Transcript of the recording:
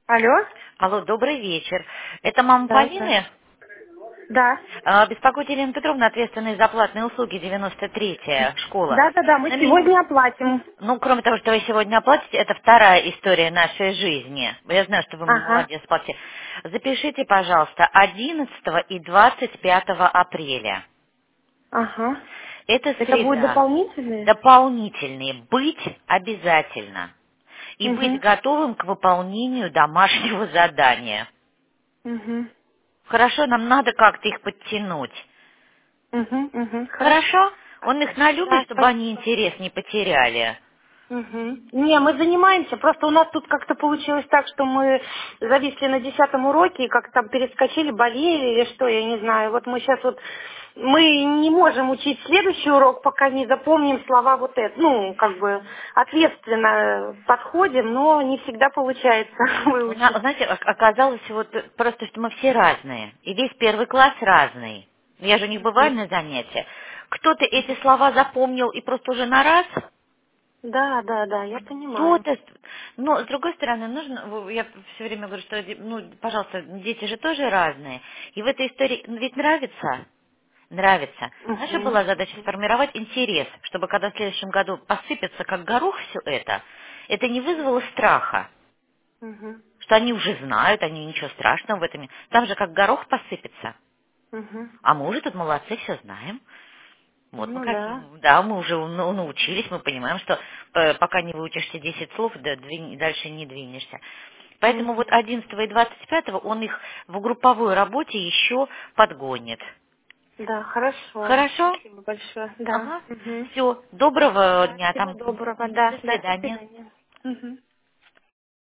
Алло? Алло, добрый вечер. Это мама Да, да. Полины? Да. Беспокоит Елена Петровна, ответственная за платные услуги, 93-я школа. Да, да, да, мы На меня... сегодня оплатим. Ну, кроме того, что вы сегодня оплатите, это вторая история нашей жизни. Я знаю, что вы Ага, молодец, платите. Запишите, пожалуйста, 11 и 25 апреля. ага. Это Это будет среда. дополнительные? Дополнительные. Быть обязательно. И быть Угу, готовым к выполнению домашнего задания. угу, Хорошо, нам надо как-то их подтянуть. угу. Хорошо? Хорошо. Он их налюбит, Да, чтобы они спасибо. интерес не потеряли. Угу. Не, мы занимаемся, просто у нас тут как-то получилось так, что мы зависли на 10-м уроке и как-то там перескочили, болели или что, я не знаю. Вот мы сейчас вот, мы не можем учить следующий урок, пока не запомним слова вот это. Ну, как бы ответственно подходим, но не всегда получается выучить. Знаете, оказалось вот просто, что мы все разные. И весь первый класс разный. Я же не бываю Мгм. на занятия. Кто-то эти слова запомнил и просто уже на раз. Да, да, да, я понимаю. Кто-то... Но, с другой стороны, нужно... Я все время говорю, что, ну, пожалуйста, дети же тоже разные. И в этой истории ведь нравится. Нравится. Наша Угу. была задача сформировать интерес, чтобы когда в следующем году посыпется как горох все это не вызвало страха, Угу. что они уже знают, они ничего страшного в этом нет. Там же как горох посыпется. Угу. А мы уже тут молодцы, все знаем. Вот мы Ну как, да. да, мы уже научились, мы понимаем, что пока не выучишься 10 слов, да, дальше не двинешься. Поэтому вот Угу. 11 и 25 он их в групповой работе еще подгонит. Да, хорошо. Хорошо? Спасибо большое. Да. Ага. Угу. Все. Доброго Да, дня всего там. доброго. До Да, да, до свидания. свидания. Угу.